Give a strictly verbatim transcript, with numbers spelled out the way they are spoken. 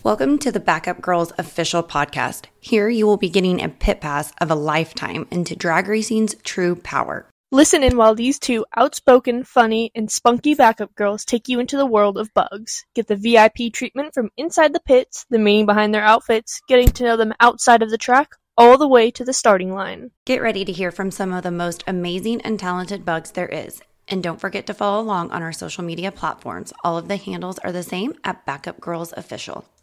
Welcome to the Backup Girls official podcast. Here you will be getting a pit pass of a lifetime into drag racing's true power. Listen in while these two outspoken, funny, and spunky backup girls take you into the world of bugs. Get the V I P treatment from inside the pits, the meaning behind their outfits, getting to know them outside of the track, all the way to the starting line. Get ready to hear from some of the most amazing and talented bugs there is. And don't forget to follow along on our social media platforms. All of the handles are the same at Backup Girls Official.